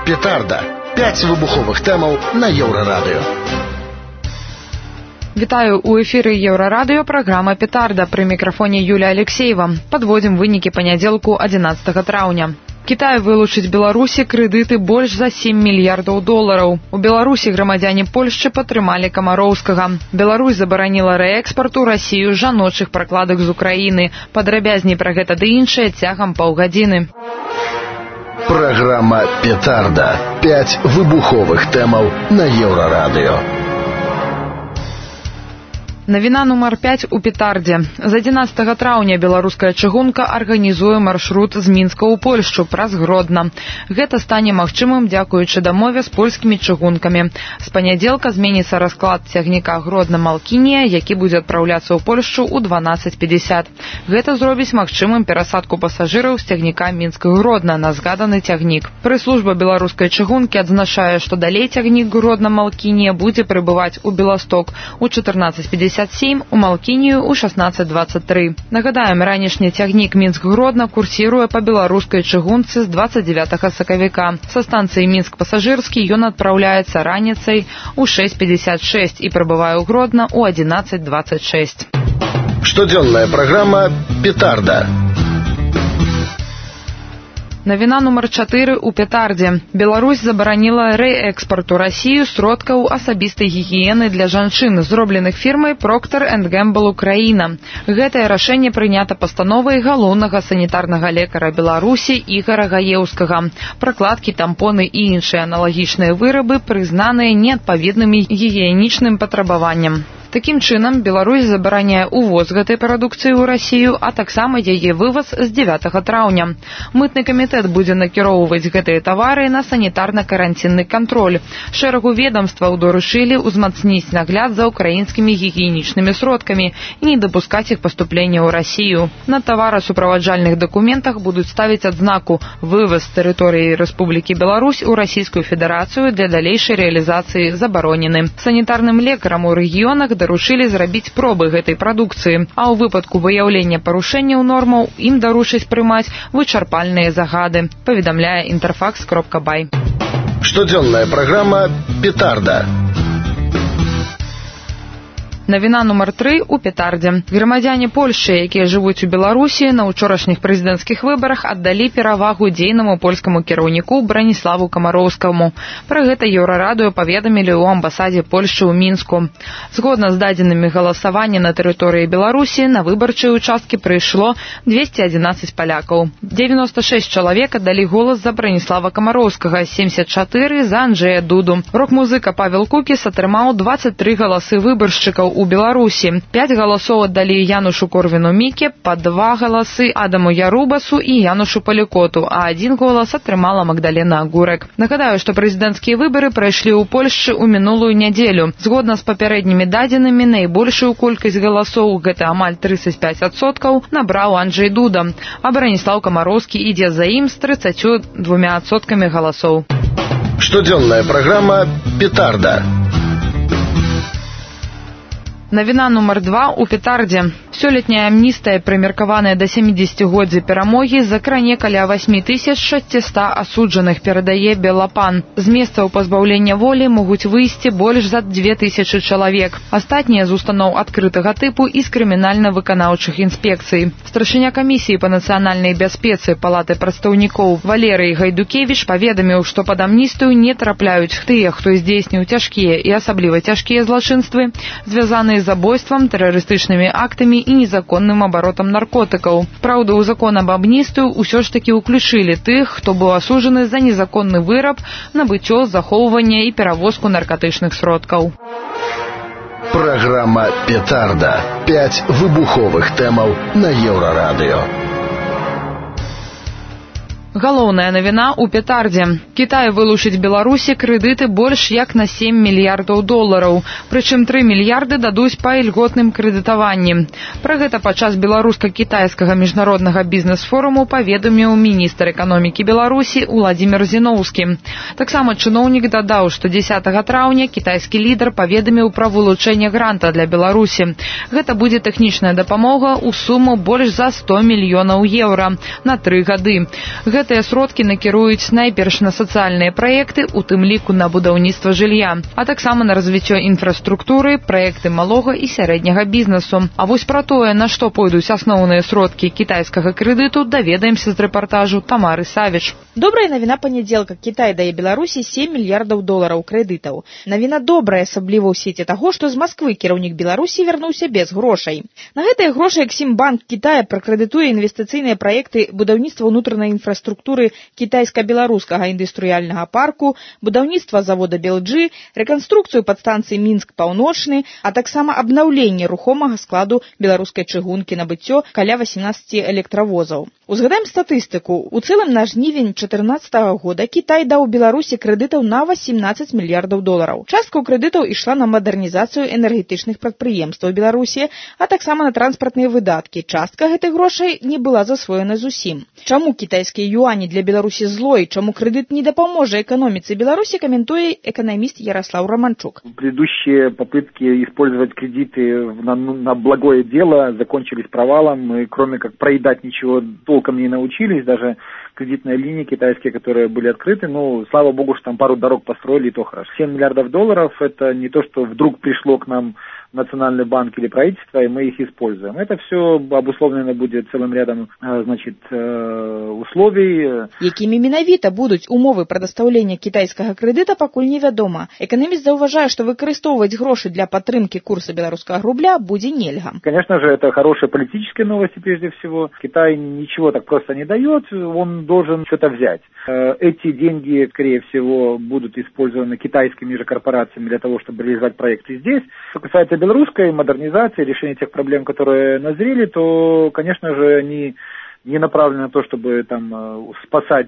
Петарда. 5 выбуховых тэмаў на Еўрарадыё. Вітаю, у эфіры Еўрарадыё, праграма «Петарда». Пры мікрафоне Юлія Алексеева. Падводзім вынікі панядзелку 11 траўня. Кітай вылучыць Беларусі крэдыты больш за 7 мільярдаў долараў. У Беларусі грамадзяне Польшчы падтрымалі Камароўскага. Беларусь забараніла рээкспарт у Расію жаночых пракладак з Украіны. Падрабязней пра гэта ды іншае цягам паўгадзіны. Праграма «Петарда». 5 выбуховых тэмаў на Еўрарадыё. Навіна нумар 5 у Петардзе. З 11 траўня беларуская чыгунка арганізуе маршрут з Мінска ў Польшчу праз Гродна. Гэта стане магчымым дзякуючы дамове з польскімі чыгункамі. З панядзелка зменіцца расклад цягніка Гродна-Малкінія, які будзе адпраўляцца ў Польшчу ў 12:50. Гэта зробіць магчымым перасадку пасажыраў з цягніка Мінск-Гродна на згаданы цягнік. Прэс-служба беларускай чыгункі адзначае, што далей цягнік Гродна-Малкінія будзе прыбываць у Беласток у 14:50, у Малкінію ў 16:23. Нагадаем, ранішні цягнік Мінск-Гродна курсіруе па беларускай чыгунцы з 29 сакавіка. Са станцыі Мінск-Пасажырскі ён адпраўляецца раніцай у 6:56 і прыбывае ў Гродна ў 11:26. Штодзённая праграма «Петарда». Навіна нумар 4 у Петардзе. Беларусь забараніла рээкспарт у Расію сродкаў асабістай гігіены для жанчын, зробленых фірмай Procter & Gamble Украіна. Гэтае рашэнне прынята пастановай галоўнага санітарнага лекара Беларусі Ігара Гаеўскага. Пракладкі, тампоны і іншыя аналагічныя вырабы прызнаныя неадпаведнымі гігіенічным патрабаванням. Такім чынам, Беларусь забараняе увоз гэтай прадукцыі ў Расію, а таксама яе вываз з 9 траўня. Мытны камітэт будзе накіроўваць гэтыя тавары на санітарна-каранцінны кантроль. Шэрагу ведамстваў доручылі ўзмацніць нагляд за украінскімі гігіенічнымі сродкамі і не дапускаць іх паступлення ў Расію. На таварасуправаджальных дакументах будуць ставіць адзнаку «Вываз з тэрыторыі Рэспублікі Беларусь у Расійскую Федэрацыю для далейшай рэалізацыі забаронены». Санітарным лекарам у рэгіёнах даручылі зрабіць пробы гэтай прадукцыі, а ў выпадку выяўлення парушэнняў нормаў ім даручаць прымаць вычарпальныя загады, паведамляе Interfax.by. Штодзённая праграма «Петарда». Навіна нумар 3 у Петардзе. Грамадзяне Польшчы, якія жывуць у Беларусі, на ўчорашніх прэзідэнцкіх выбарах аддалі перавагу дзейнаму польскаму кіраўніку Браніславу Камароўскаму. Пра гэта Еўрарадыё паведамілі ў амбасадзе Польшчы ў Мінску. Згодна з дадзенымі галасавання на тэрыторыі Беларусі, на выбарчыя ўчасткі прыйшло 211 палякаў. 96 чалавек аддалі голас за Браніслава Камароўскага, 74 за Анджэя Дуду. Рок-музыка Павел Кукіс атрымаў 23 галасы выбаршчыкаў у Беларусі. 5 галасоў аддалі Янушу Корвіну-Міке, па 2 галасы Адаму Ярубасу і Янушу Палікоту, а 1 голас атрымала Магдалена Агурек. Нагадаю, што прэзідэнцкія выбары прайшлі ў Польшчы ў мінулую нядзелю. Згодна з папярэднімі дадзенымі, найбольшую колькасць галасоў, гэта амаль 35%, набраў Анджэй Дуда, а Браніслаў Камароўскі ідзе за ім з 32% галасоў. Штодзённая праграма «Петарда». Навіна нумар 2 у Петардзе. Сёлетняя амністыя, прымеркаваная да 70-годдзя перамогі, закране каля 8600 асуджаных, перадае Белапан. З месцаў пазбаўлення волі могуць выйсці больш за 2000 чалавек. Астатнія з устаноў адкрытага тыпу і з крымінальна-выканаўчых інспекцый. Старшыня камісіі па нацыянальнай бяспецы Палаты прадстаўнікоў Валерый Гайдукевіч паведаміў, што пад амністыю не трапляюць тыя, хто здзейсніў цяжкія і асабліва цяжкія злачынствы, звязаныя з забойствам, тэрарыстычнымі актамі і незаконным абаротам наркотыкаў. Праўда, у закон аб амністыю ўсё ж такі ўключылі тых, хто быў асуджаны за незаконны выраб, набыццё, захоўванне і перавозку наркатычных сродкаў. Праграма «Петарда». 5 выбуховых тэмаў на Еўрарадыё. Галоўная навіна ў Петардзе. Кітай вылучыць Беларусі крэдыты больш як на 7 мільярдаў долараў. Прычым 3 мільярды дадуць па ільготным крэдытаванні. Пра гэта падчас беларуска-кітайскага міжнароднага бізнес-форуму паведаміў міністр эканомікі Беларусі Уладзімір Зіноўскі. Таксама чыноўнік дадаў, што 10 траўня кітайскі лідар паведаміў пра вылучэнне гранта для Беларусі. Гэта будзе тэхнічная дапамога ў суму больш за 100 мільёнаў еўра на 3 гады. Гэта Гэтыя сродкі накіруюць найперш на сацыяльныя праекты, у тым ліку на будаўніцтва жылля, а таксама на развіццё інфраструктуры, праекты малога і сярэдняга бізнесу. А вось пра тое, на што пойдуць асноўныя сродкі кітайскага крэдыту, даведаемся з рэпартажу Тамары Савіч. Добрая навіна панядзелка. Кітай дае Беларусі 7 мільярдаў долараў крэдытаў. Навіна добрая, асабліва ў свеце таго, што з Масквы кіраўнік Беларусі вярнуўся без грошай. На гэтыя грошы Эксімбанк Кітая пракрэдытуе інвестыцыйныя праекты будаўніцтва ўнутранай інфраструктуры кітайска-беларускага індустрыяльнага парку, будаўніцтва завода Белджы, рэканструкцыю падстанцыі Мінск-Паўночны, а таксама абнаўленне рухомага складу беларускай чыгункі, набыццё каля 18 электравозаў. Узгадаем статыстыку. У цэлым на жнівень 2014 года Кітай даў Беларусі крэдытаў на 18 мільярдаў долараў. Частка ў крэдытаў ішла на мадэрнізацыю энергетычных прадпрыемстваў Беларусі, а таксама на транспартныя выдаткі. Частка гэтых грошай не была засвоена зусім. Чаму кітайскія юані для Беларусі злой, чаму крэдыт не дапаможа эканоміцы Беларусі, каментуе эканаміст Ярослав Романчук. Предыдущие попытки использовать кредиты на благое дело закончились провалом. Мы, кроме как проедать, ничего толком не научились. Даже кредитные линии китайские, которые были открыты, слава богу, что там пару дорог построили, и то хорошо. 7 миллиардов долларов – это не то, что вдруг пришло к нам Национальный банк или правительство, и мы их используем. Это все обусловлено будет целым рядом, условий. Якімі менавіта будуць умовы прадастаўлення кітайскага крэдыта, пакуль невядома. Эканаміст заўважае, што выкарыстоўваць грошы для падтрымкі курса беларускага рубля будзе нельга. Конечно же, это хорошие политические новости прежде всего. Китай ничего так просто не дает, он должен что-то взять. Эти деньги, скорее всего, будут использованы китайскими же корпорациями для того, чтобы реализовать проекты здесь. Что касается белорусской модернизации, решения тех проблем, которые назрели, то, конечно же, они не направлены на то, чтобы там спасать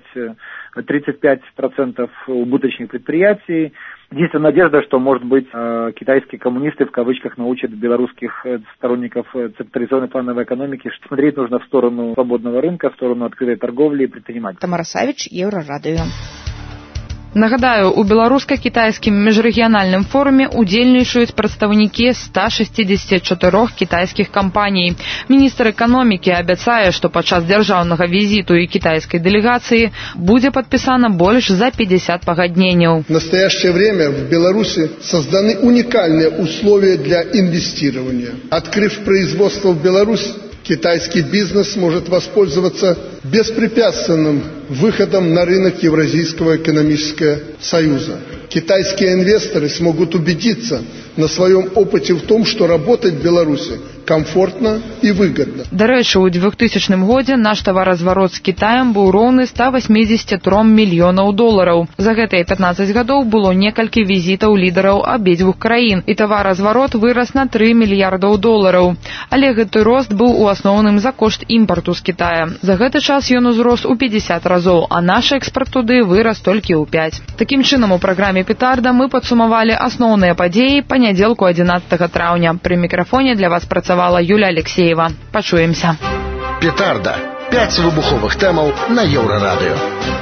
35% убыточных предприятий. Единственная надежда, что, может быть, китайские коммунисты, в кавычках, научат белорусских сторонников централизованной плановой экономики, что смотреть нужно в сторону свободного рынка, в сторону открытой торговли и предпринимательства. Тамара Савіч, Еўрарадыё. Нагадаю, у беларуска-кітайскім міжрэгіянальным форуме удзельнічаюць прадстаўнікі 164 кітайскіх кампаній. Міністр эканомікі абяцае, што падчас дзяржаўнага візіту і кітайскай дэлегацыі будзе падпісана больш за 50 пагадненняў. В настоящее время в Беларуси созданы уникальные условия для инвестирования. Открыв производство в Беларусь, китайский бизнес может воспользоваться беспрепятственным выходом на рынок Евразийского экономического союза. Китайские инвесторы смогут убедиться на своем опыте в том, что работать в Беларуси комфортно и выгодно. До рэчы, у 2000 годзе наш таваразварот з Кітаем быў роўны 183 мільёнаў долараў. За гэтыя 15 гадоў было некалькі візітаў лідараў абедзвюх краін, і таваразварот вырас на 3 мільярдаў долараў. Але гэты рост быў у асноўным за кошт імпарту з Кітая. За гэты час ён узрос у 50 разоў, а наш экспарт туды вырас толькі ў 5. Такім чынам, у праграме «Петарда» мы падсумавалі асноўныя падзеі панядзелку 11 траўня. Пры мікрафоне для вас працавала Юля Алексеева. Пачуемся. «Петарда». 5 выбуховых тэмаў на Еўрарадыё.